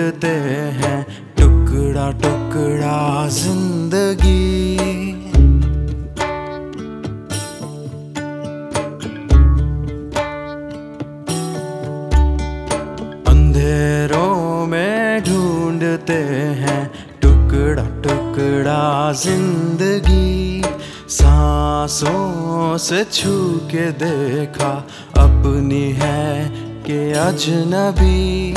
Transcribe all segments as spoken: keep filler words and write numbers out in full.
ढूंढते हैं टुकड़ा टुकड़ा जिंदगी। अंधेरों में ढूंढते हैं टुकड़ा टुकड़ा जिंदगी। सांसों से छू के देखा अपनी है कि अजनबी।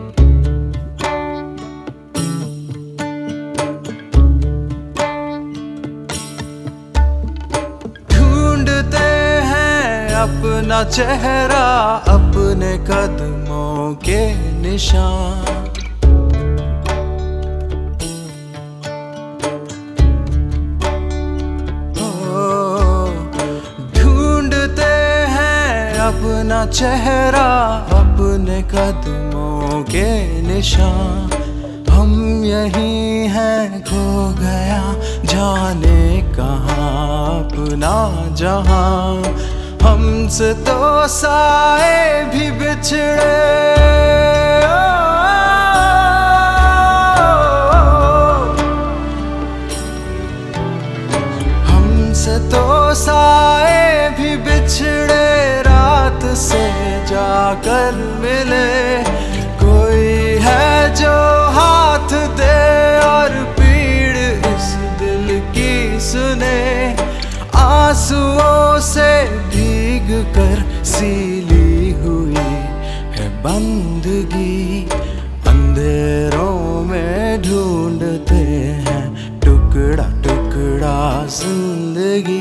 ढूंढते हैं अपना चेहरा, अपने कदमों के निशान। अपना चेहरा, अपने कदमों के निशान। हम यही हैं, खो गया जाने कहाँ अपना जहां। हमसे तो साए भी बिछड़े, हमसे तो साए भी बिछड़े। रात से जाकर मिले, कोई है जो हाथ दे और पीड़ इस दिल की सुने। आंसुओं से भीग कर सीली हुई है बंदगी। अंधेरों में ढूंढते हैं टुकड़ा टुकड़ा जिंदगी।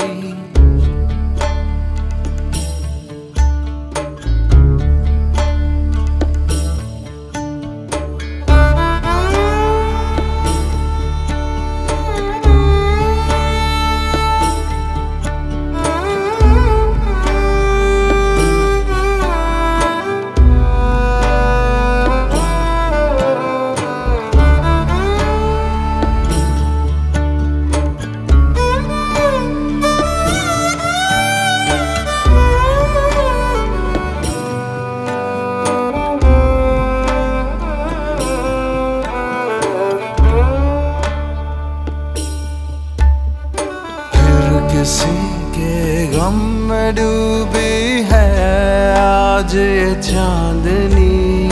किसी के गम में डूबी है आज ये चांदनी।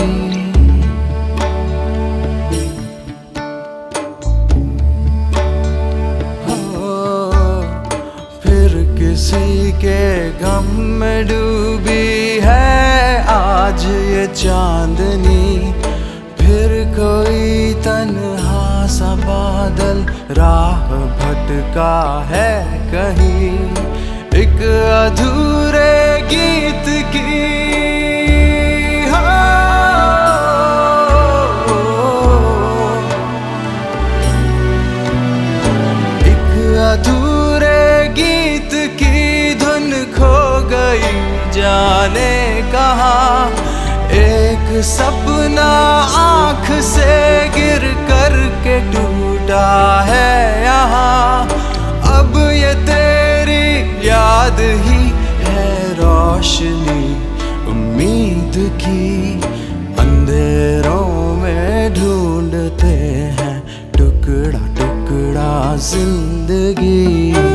हो फिर किसी के गम में डूबी है आज ये चांदनी। फिर कोई तन्हा सा बादल राह भटका है कहीं, एक अधूरे गीत की। एक अधूरे गीत की धुन खो गई जाने कहाँ। एक सपना आँख से गिर कर के टूटा है यहाँ। अब ये तेरी याद ही है रोशनी उम्मीद की। अंधेरों में ढूंढते हैं टुकड़ा टुकड़ा जिंदगी।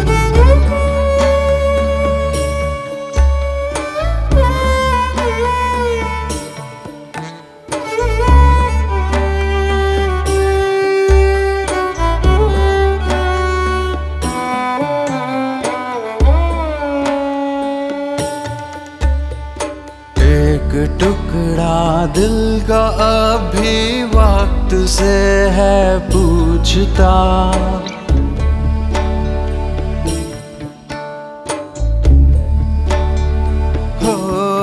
एक टुकड़ा दिल का अभी वक्त से है पूछता। हो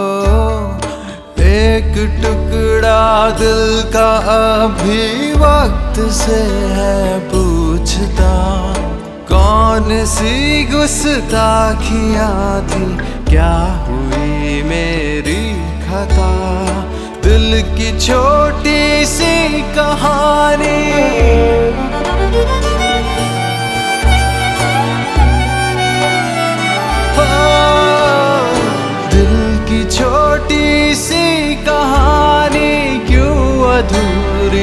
एक टुकड़ा दिल का अभी वक्त से है पूछता। कौन सी गुस्ताखियाँ थी, क्या हुई मेरी खता। दिल की छोटी सी कहानी, दिल की छोटी सी कहानी क्यों अधूरी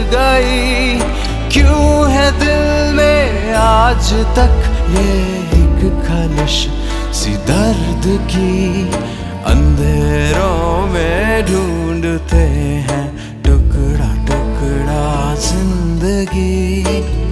गई। क्यों है दिल में आज तक ये एक खलिश सी दर्द की, अंधेरों में ढूंढते हैं टुकड़ा टुकड़ा जिंदगी।